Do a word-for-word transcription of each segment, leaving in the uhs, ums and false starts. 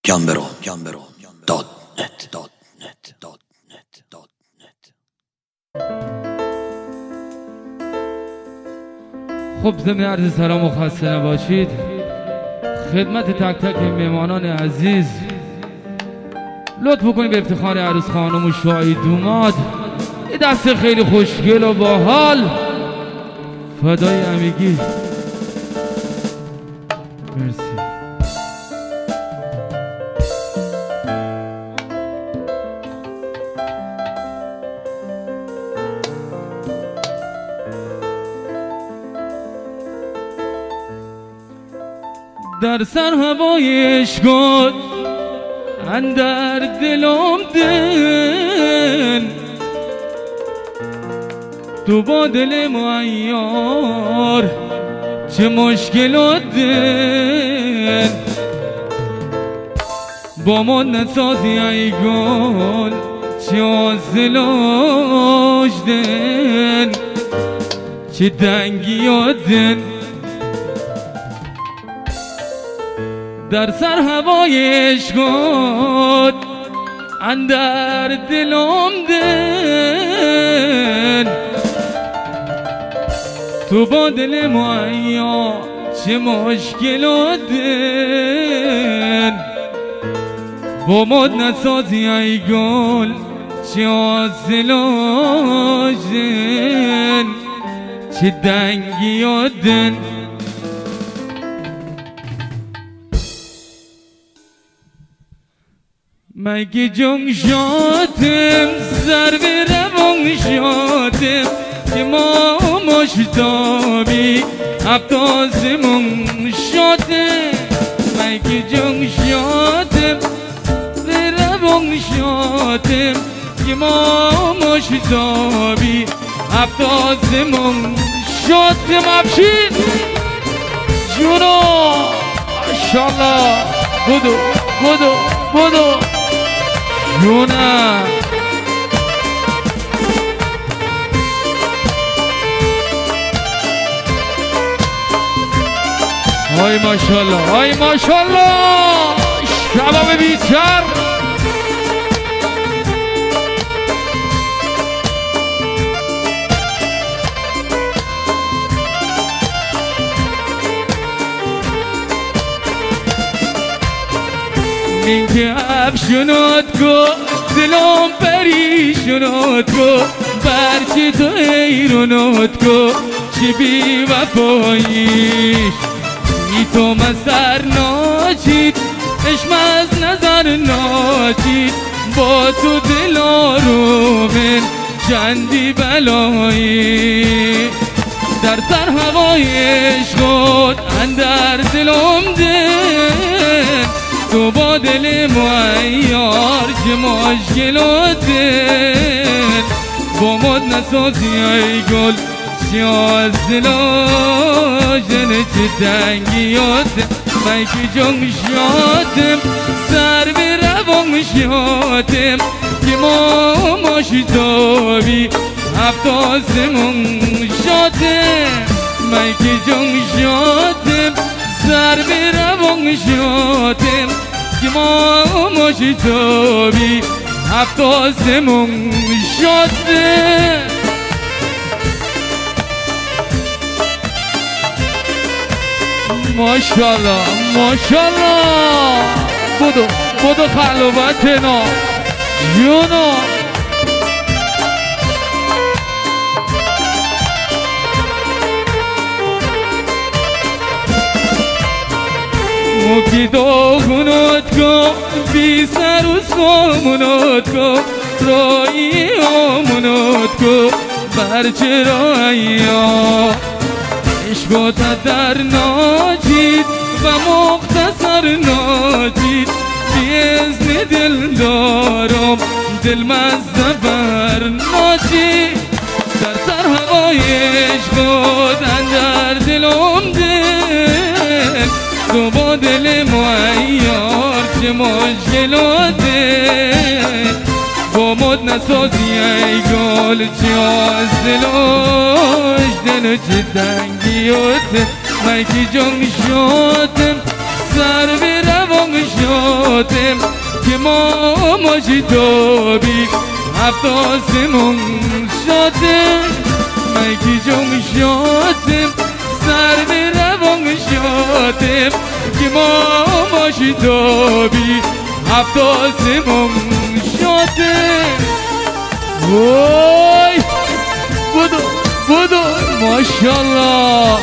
گمبرو گمبرو دات نت دات نت دات نت دات نت. خب ضمن عرض سلام و خسته نباشید خدمت تک تک مهمانان عزیز. لطف کنید به افتخار عروس خانم و شاهی دوماد یه دست خیلی خوشگل و باحال فدای همگی. مرسی. در سر هوای عشقت اندر دلم دل تو با دل معیار چه مشکلات دل با ما نسازی ای گل چه آزلاش دل چه دنگیات دل. در سر هوای عشقت اندر دلم دل تو با دل معیا چه مشکلات دل با ما نسازی ای گل چه آزلاش دل چه دنگیات دل. مگه جنگ شاتم سر به روان شاتم که ما مشتابی هفتازمون شاتم. مگه جنگ شاتم به روان شاتم که ما مشتابی هفتازمون شاتم. افشین جونو ماشالله بودو بودو بودو جونم. های ماشالله های ماشالله شباب بیتر. میگه افشونات کو دلم پریشونات کو برچه تو ایرونات کو چی بی وفاییش ای تو مزر ناچید عشم از نظر ناچید با تو دلارو من چندی بلایی. در سر هوای عشقت اندر دلم دل تو با دل معیار چه مشکلات دل با مد نسازی ای گل چه آزلاش دل چه دنگیات. مگه جنگ شاتم سر به روان شاتم که ما مشتابی هفتازمون شاتم. مگه جنگ شاتم سر به روان شاتم که ما مشتابی هفتازمون شاتم. ماشالله ماشالله بودو بودو خلوتنا جونو. موکی دوغونات کن بی سر و سامونات کن رایی آمونات کن برچه رایی ها عشقات در ناجید و مختصر ناجید بی ازن دل دارم دل مزدبر ناجید. در سر هوای عشقات اندر دلم دل تو با دل معیار چه مشکلات دل با مد نسازی ای گل چه آزلاش دل چه دنگیات. مگه جنگ شاتم سر به روان روان شدم که ما مجدابی عباسمون شدم مگی جون شدم سر به روان شدم که ما مجدابی عباسمون شدم وای بودو بودو ماشالله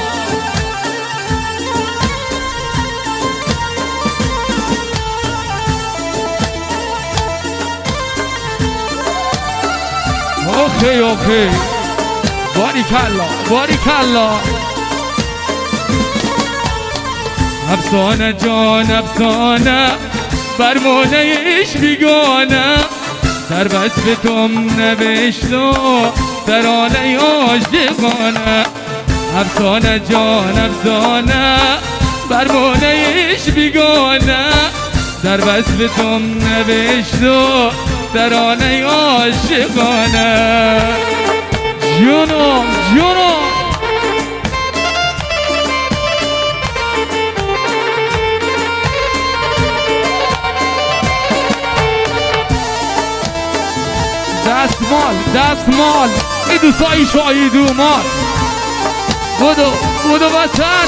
اوکی اوکی باریکالله باریکالله افسانه جان افسانه فرمانهش بیگانه در وصف توم نوشت و ترانه عاشقانه افسانه جان افسانه فرمانهش بیگانه در وصف توم نوشت و ترانه عاشقانه جونم جونم دستمال دستمال ای دوستای شاهید اومد بودو بودو وسط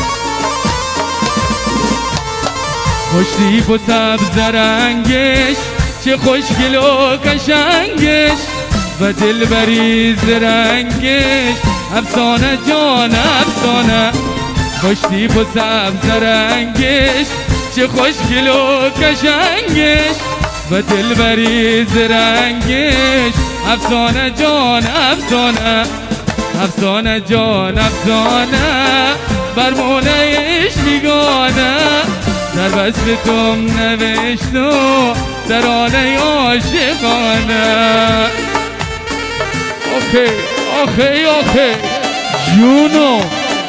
خوشتیب و سبز رنگش چه خوشگل و قشنگش و دل بریز رنگش افسانه جان افسانه خوشتیب و سبز رنگش چه خوشگل و قشنگش و دل بریز رنگش افسانه جان افسانه افسانه جان افسانه برمونهش بیگانه در وصف توم نوشت و ترانه عاشقانه اوکی اوکی اوکی جونو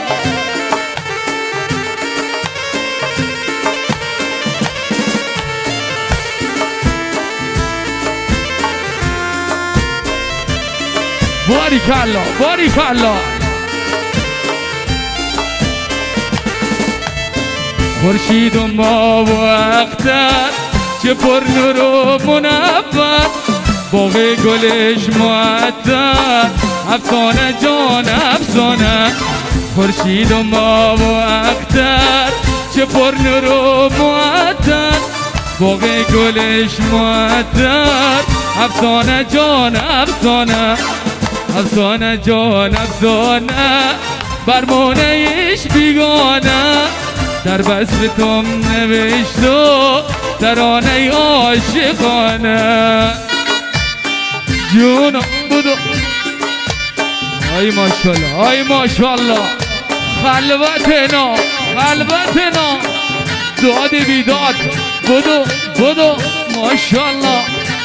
باریکالله باریکالله خورشید و ما و اختر چه پر نور و منور باغ گلش معطر افسانه جان افسانه خورشید و ما و اختر چه پر نور و معطر باغ گلش معطر افسانه جان افسانه افسانه جان افسانه برمونهش بیگانه در وصف توم نوشت و ترانه عاشقانه جونم بودو آی ماشالله آی ماشالله خلوتنا خلوتنا داد بیداد بودو بودو ماشالله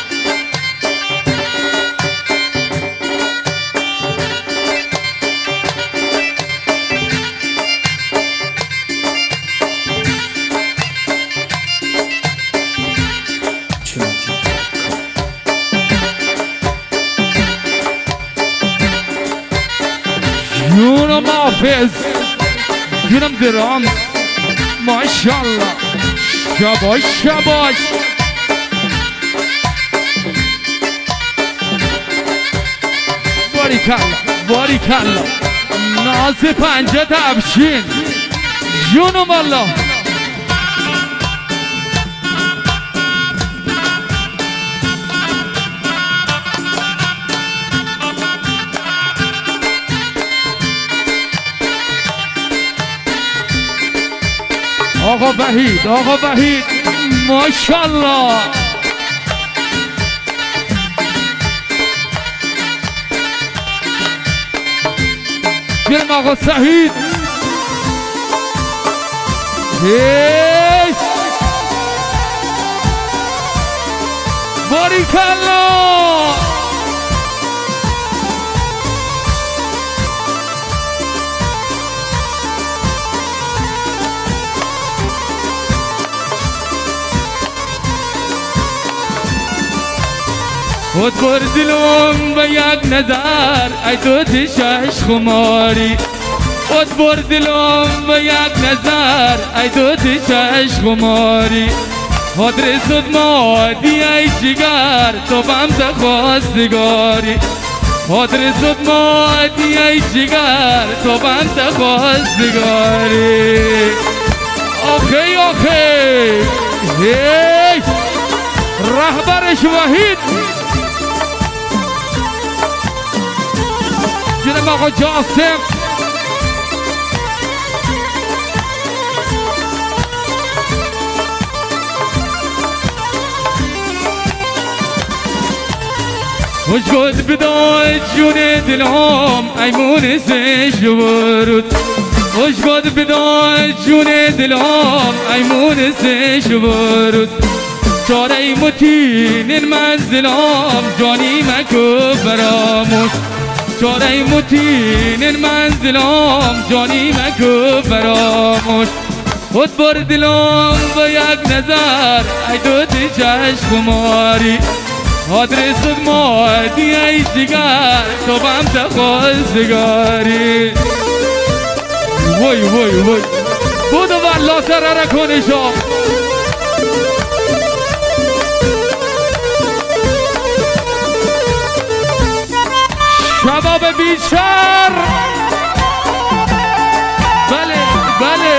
جونم حافظ جونم درام ماشالله شباش شباش باریکالله باریکالله ناز پنجه تبشین جونم الله آقا وحید آقا وحید ماشالله گرم آقا سعید هیش باریکالله خود بردلم به یک نظر ای تو تشش خماری خود بردلم و یک نظر ای دوتی چشم ماری خود رسد مادی ای جگر تو بمت خواستگاری خود رسد مادی ای جگر تو بمت خواستگاری آخی آخی هی رهبرش وحید جنب آقا جاسم خوش گد بدای جون دلم ایمون سش ورود خوش گد بدای جون دلم ایمون سش ورود چاره متین منزلم جانی مکو فراموش چاره متین منزلم جانی مکو فراموش خود بر دلم و یک نظر ای دوتی چشم ماری خود رسد مادی ای جگر تو بمت خواستگاری وای وای وای بودو والله سرره کنشا شباب بیشتر بله بله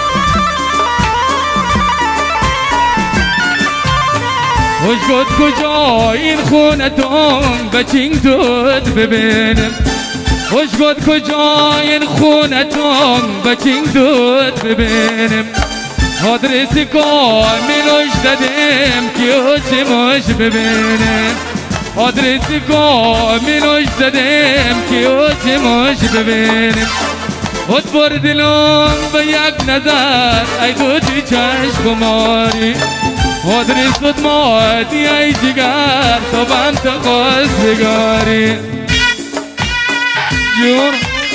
خوش گد کجا این خونتون بچینگ دود ببینم خوش گد کجا این خونتون بچینگ دود ببینم آدرس کاملش دادم که چه ماش ببینم آدرس کاملش دادم که چه ماش ببینم خود بر دلم به یک نظر ای دوتی چشم ماری خود رسد مادی ای جگر تو بمت خواستگاری جون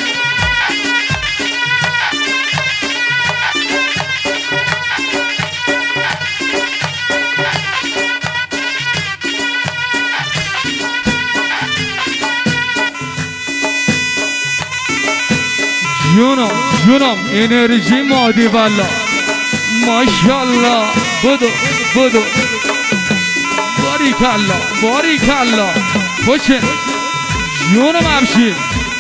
جونم جونم انرژی مادی والا ماشاءالله بدو بدو باریکالله باریکالله خوشه جونم افشین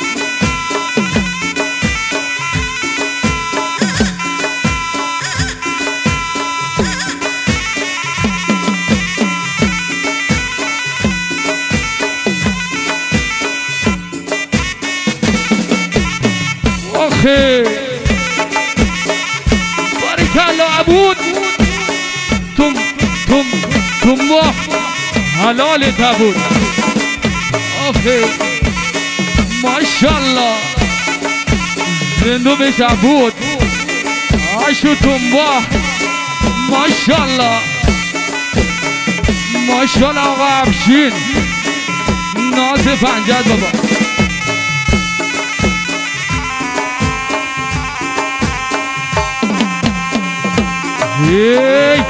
آخه باریکالله عبود تم تم تم واه حلال تبود آخه ماشاءالله زندو بش عبود عاشو تم واه ماشاءالله ماشاءالله آقا افشین ناز پنجد بابا هی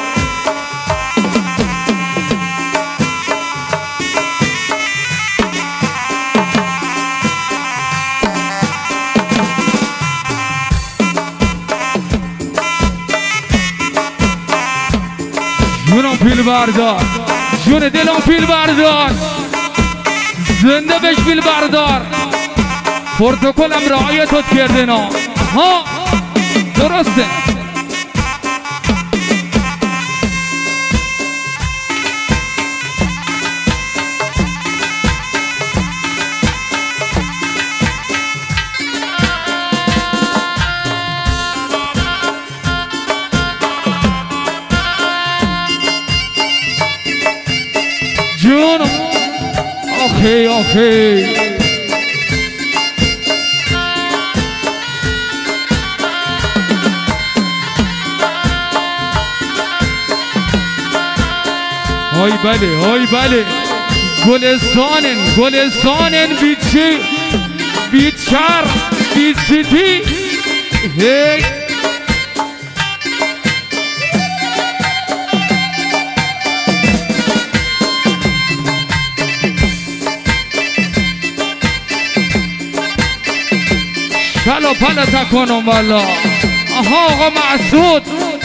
جونم پیل بردار جون دلم پیل بردار زنده بش پیل بردار پروتکلم رعایتت کرده نا ها درسته جونم آخی آخی های بله های بله گلستانن گلستانن بیچی بیچر بیچیتی هی شلا پلا پلا تکنم والا. آها آقا معصود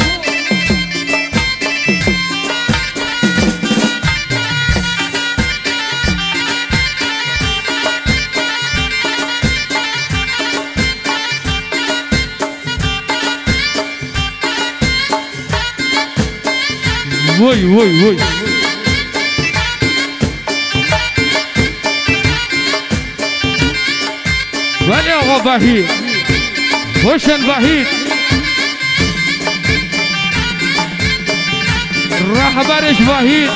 وای وای وای ولی آقا وحید حسین وحید رهبرش وحید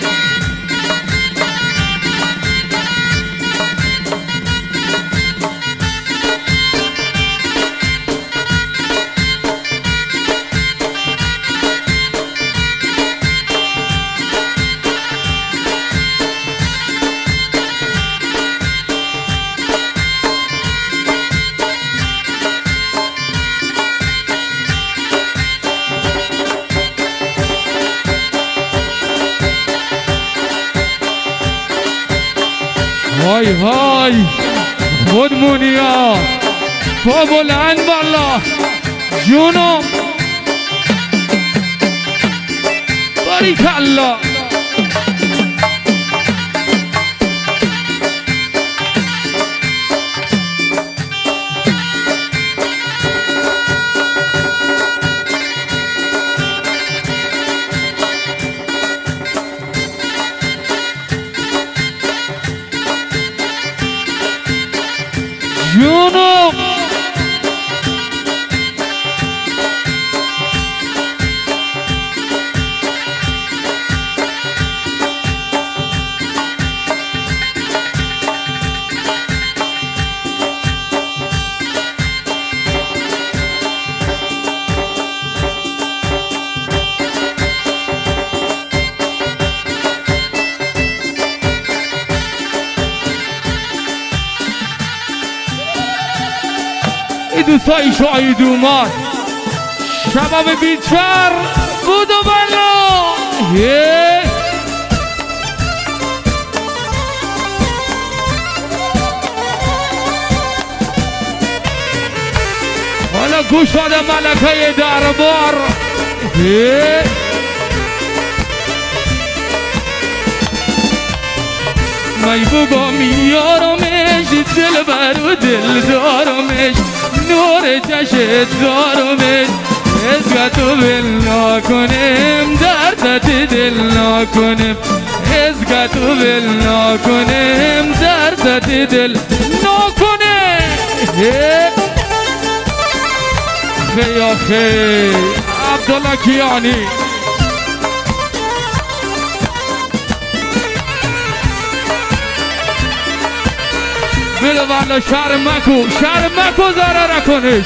های های خودمونیا پا بلند والا جونم باریکالله جونم دوستای شاهید اومد شباب بیچار بود و بلا حالا گوش داده ملکه دربار می بگم یارمش دل بر و دل دارمش نور چشت دارمش ازگتو بل نکنم دردت دل نکنم ازگتو بل نکنم دردت دل نکنم خی آخی عبدالله کیانی بله والا شرم مکو شرم مکو ضرر کنش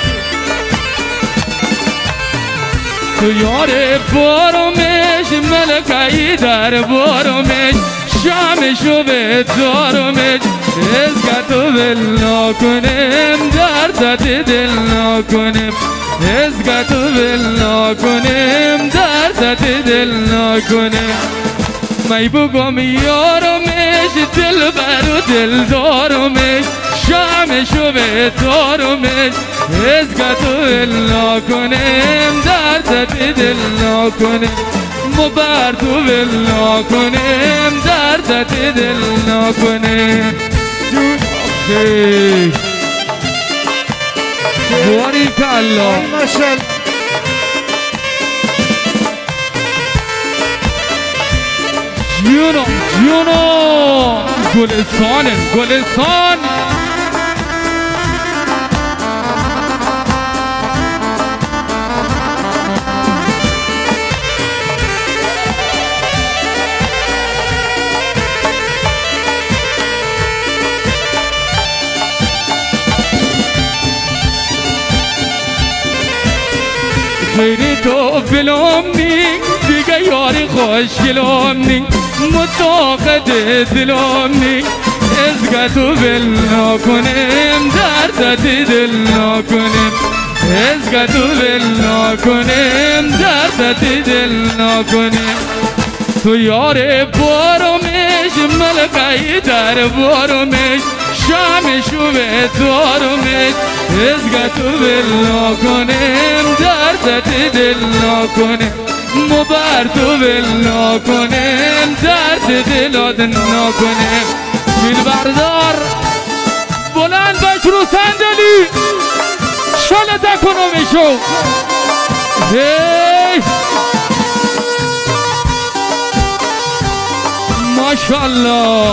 تو یار بارمش ملکهی در بارمش شامشو به دارمش ازگتو بل نکنم دردت دل نکنم ازگتو بل نکنم دردت دل نکنم می بگم یارمش دل بر و دل دارمش شامشو به دارمش ازگتو بل نکنم دردت دل نکنم مبردو بل نکنم دردت دل نکنم جون آخی باریکالله جونم جونم گلستان گلستان خیلی تو بلومنی دیگه یاری خوشگلومنی متاقد دلومنی ازگتو بل نکنم دردت دل نکنم ازگتو بل نکنم دردت دل نکنم تو یار بارمش ملکهی در بارمش شامشو به دارمش ازگتو ول نکنم دردت دل نکنم مبر تو ول نکنم درد دلات نکنم فیل بردار بلند باش رو صندلی شالت کنم شو هی ماشاءالله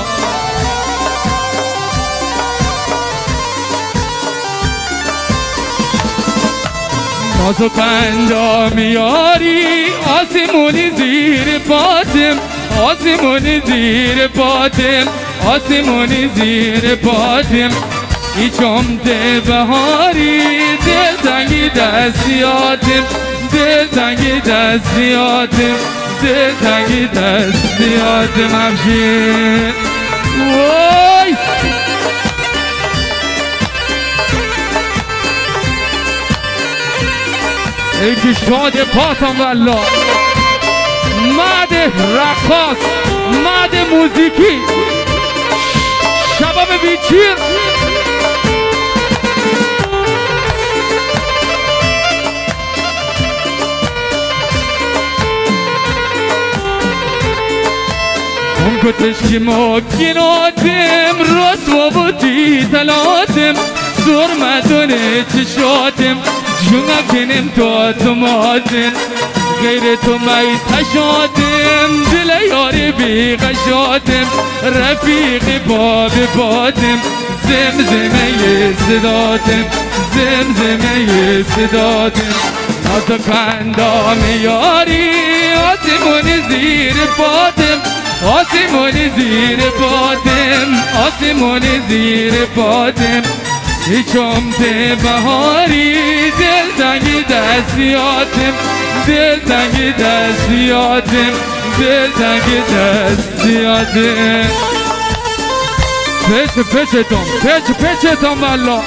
نازو پنجا میاری آسمونی زیر پاتم آسمونی زیر پاتم آسمونی زیر پاتم ای جمده بهاری دل تنگی دستیاتم دل تنگی دستیاتم دل تنگی دستیاتم افشین وای ای که شاد پاتم والله مد رقاص مد موزیکی شباب بیچیر اون کتش که مکناتم رسوا بودی تلاتم سرمدونه چشاتم جونا کنم تو اتماتن غیر تو می تشاتم دل یاری بی غشاتم رفیق باب باتم زمزمه صداتم زمزمه صداتم نازو کندام یاری آسمون زیر پاتم آسمون زیر پاتم آسمون زیر پاتم ای جمده بهاری دل تنگی دستیاتم دل تنگی دستیاتم دل تنگی دستیاتم پچ پچتم پچ پچتم والله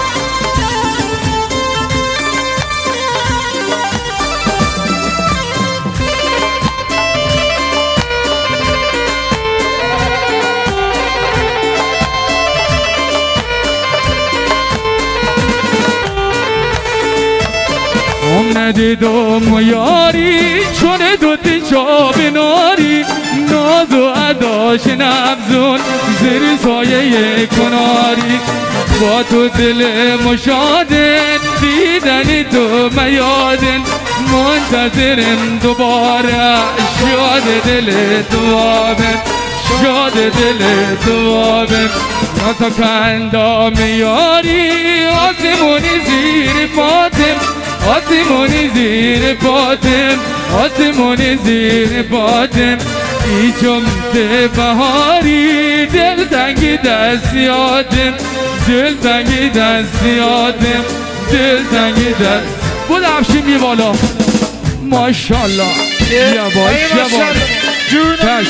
ام ندیدم یاری چون دوتی چاب ناری ناز و اداش نبزون زیر سایه کناری با تو دل مشادن دیدنی تو میادن منتظرم دوباره شاد دل دوابم شاد دل دوابم نازو کندام یاری آسمونی زیر پاتم آسمونی زیر پاتم آسمونی زیر پاتم ای جمده بهاری دل تنگی دستیاتم دل تنگی دستیاتم دل تنگی دست بود افشین بی بالا ماشاءالله یواش یواش جونم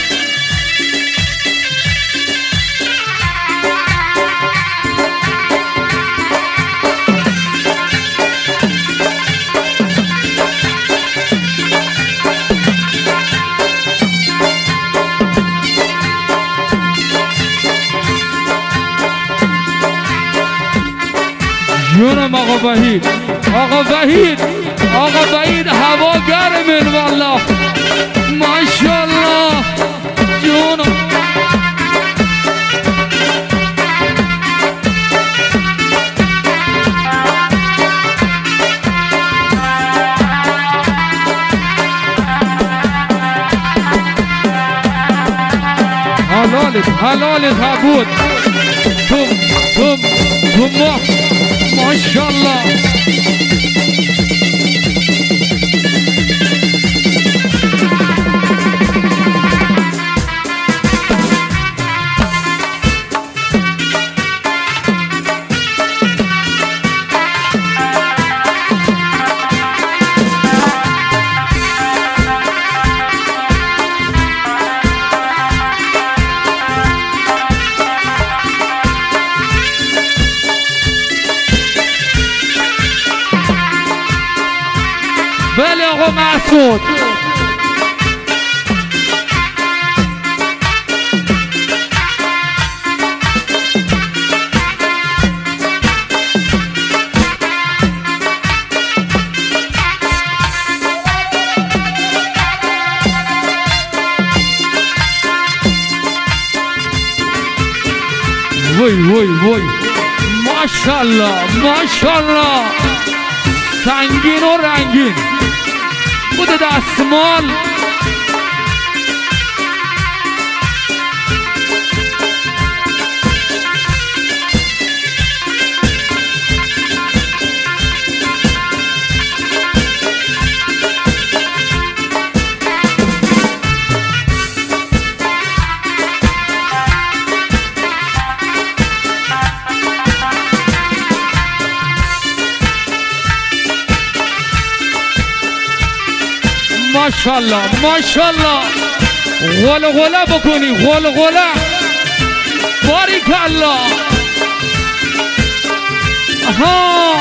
جونم آقا وحید آقا وحید آقا وحید هوا گرمه والله ماشاءالله جونم حلالت حلالت حبود توم توم توم ماشاءالله وای وای وای ماشاءالله ماشاءالله سنگین و رنگین خود دستمال ماشاءالله ماشاءالله غلغله بکنی غلغله باریک الله آها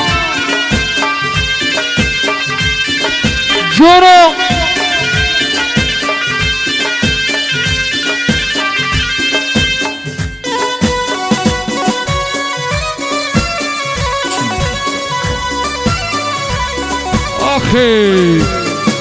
جورو آخی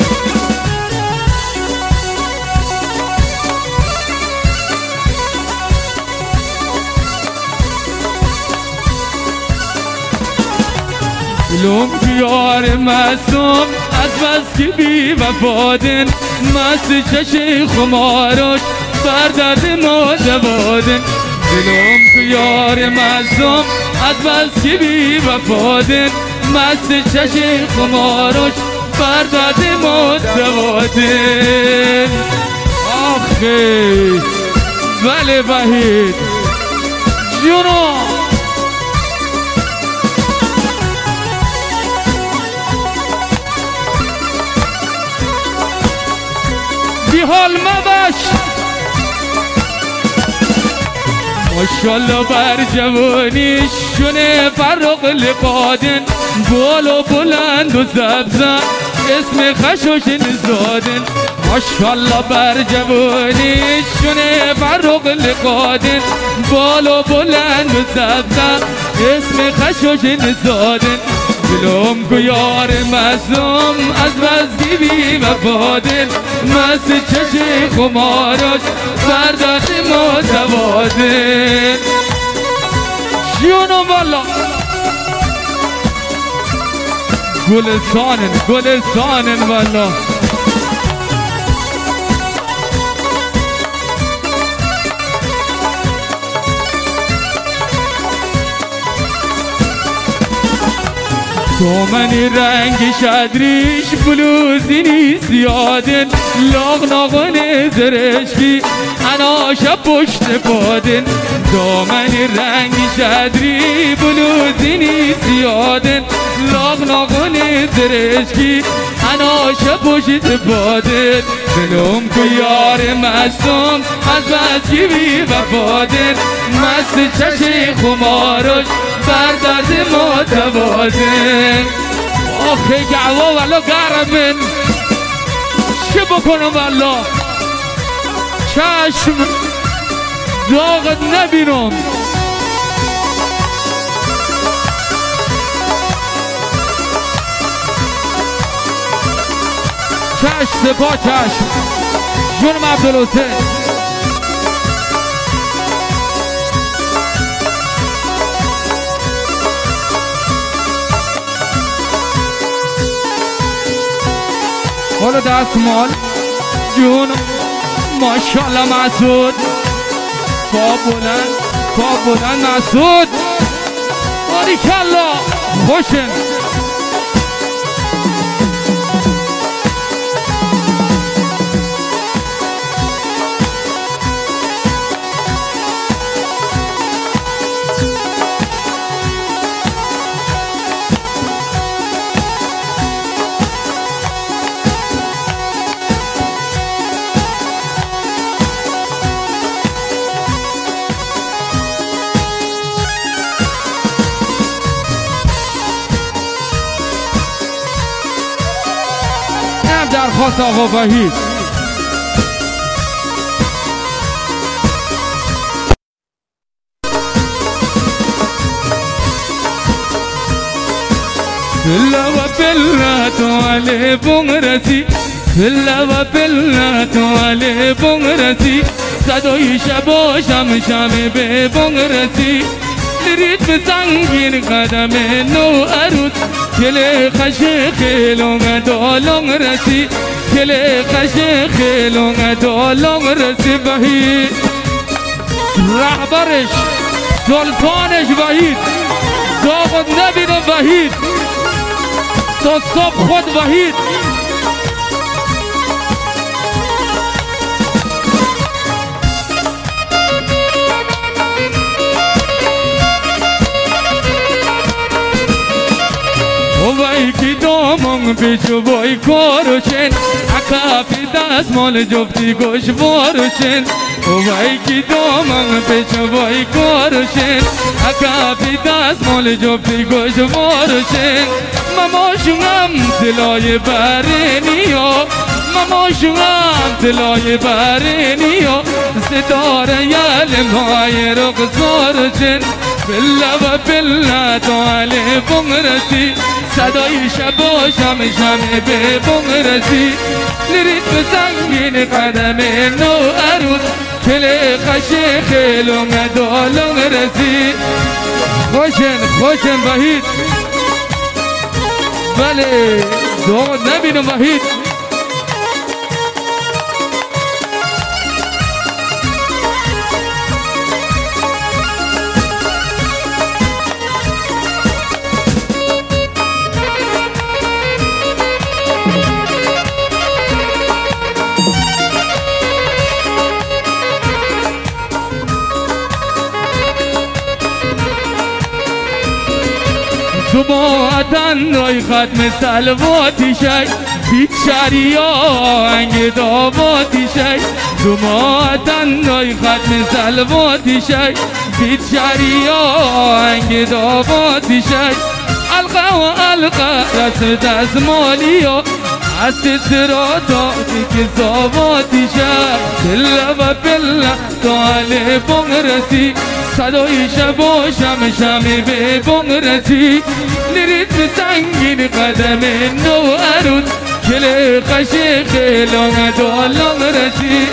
لوم بیار مصوم از بس که بی وفادن مست چشی خماروش بر درد ما دوادن لوم بیار مصوم از بس که بی وفادن مست چشی خماروش بر درد ما دوادن آخی ولی وحید جونو حال مباش ماشاءالله بر جوانیش شونه فرق لقادن بالو بلند و زبزن اسم خشوشن زادن ماشاءالله بر جوانیش شونه فرق لقادن بالو بلند و زبزن اسم خشوشن زادن دلم کو یار مظلوم از بس بی وفادن مست چشم خماراش برداشت ما دوادن جونو والا گلستانن گلستانن والا تومنی رنگ شدریش بلوزی نیست یادن لاغ ناغن زرشکی اناشا پشت پادن تومنی رنگ شدری بلوزی نیست یادن لاغ ناغن زرشکی اناشا پشت پادن دلم کو یار مستم از بسکی بی وفادن مست چشی خماروش بر درد ما دوازن آخه گعوا والا گرمن چه بکنم والا چشم داغت نبینم چشم سپا چشم جونم عبدالحسین حالا دستمال جون ماشاءالله مسعود پا بلند پا بلند مسعود باریکالله خوشن درخواست آقا وحید فلا وفلا توالي بغرتي فلا وفلا توالي بغرتي صدای شب شم شم به بانگ رسید ریتم سنگین قدم نو عروس کل خش خیلونگ دالونگ رسید کل خش خیلونگ دالونگ رسید وحید رهبرش سلطانش وحید داغ نبینم وحید تا صبح خود وحید وای کی دامون بیچو وای کاروشن اکافی دست مال جفتی گوش واروشن وای کی دامون بیچو وای کاروشن اکافی دست مال جفتی گوش واروشن ماما شونم دلای برنیا ماما شونم دلای برنیا ستاره یل مای رقصارشن بلا و بلا تو علی بونگ رسی صدای شب شم شم به بونگ رسی ریتم سنگین قدم نو عروس کل خش خیلونگ دالونگ رسی خوشن خوشن وحید بله داغ نبینم وحید تو با عدن رای ختم سلواتی شای بیت شریا انگ داواتی شای تو با عدن رای ختم سلواتی شای بیت شریا انگ داواتی شای القا و القا رسم دزمالیا است سراتا که زاواتی شای بلا و بلا تو علی بونگ رسی صدای شب و شم شم به بونگ رسی ریتم سنگین قدم نو عروس کل خش خیلونگ دالونگ رسی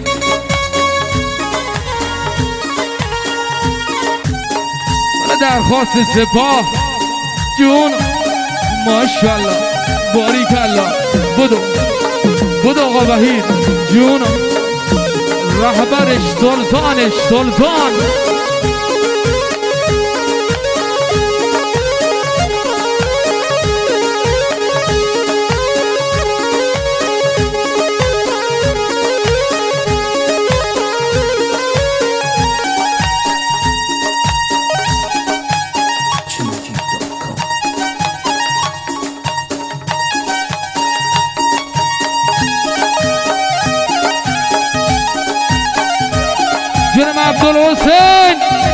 حالا درخواست سپاه جون ماشاءالله باریکالله بدو بدو آقا وحید جون رهبرش سلطانش سلطان جناب عبدالحسین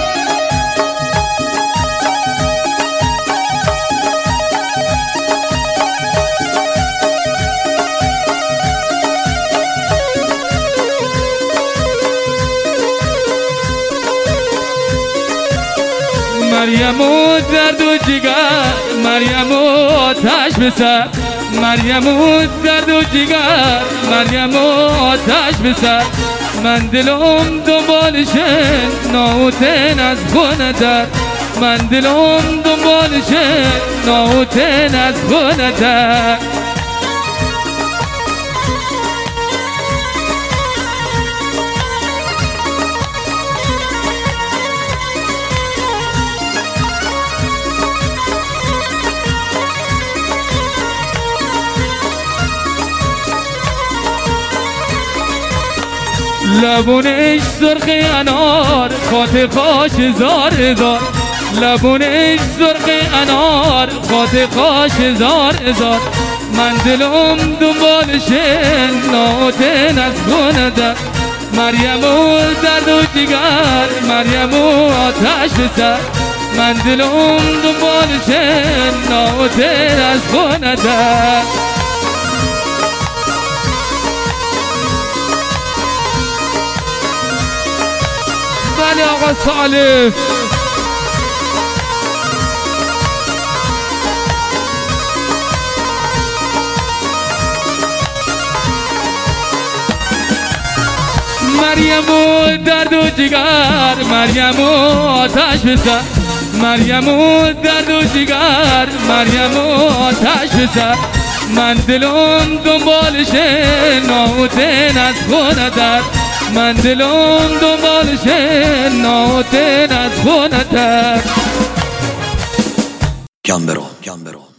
مریم و درد و جگر مریم و آتش بسر مریم و درد و جگر مریم و آتش بسر من دلم دنبالشه ناوتن از خونه در من دلم دنبالشه ناوتن از خونه در لبونش سرخ انار خاط خاش زار هزار لبونش سرخ انار خاط خاش زار هزار من دلم دنبالشه ناوتن از خونه در مریم و درد و جگر مریم و آتش بسر من دلم دنبالشه ناوتن از خونه در بله آقا صالح مریم و درد و جگر، مریم و آتش بسر، مریم و درد و جگر، مریم و آتش بسر. من دلم دنبالشه ناوتن از خونتر، من دلم دنبالشه ناوتن از خونتر. جان برو جان برو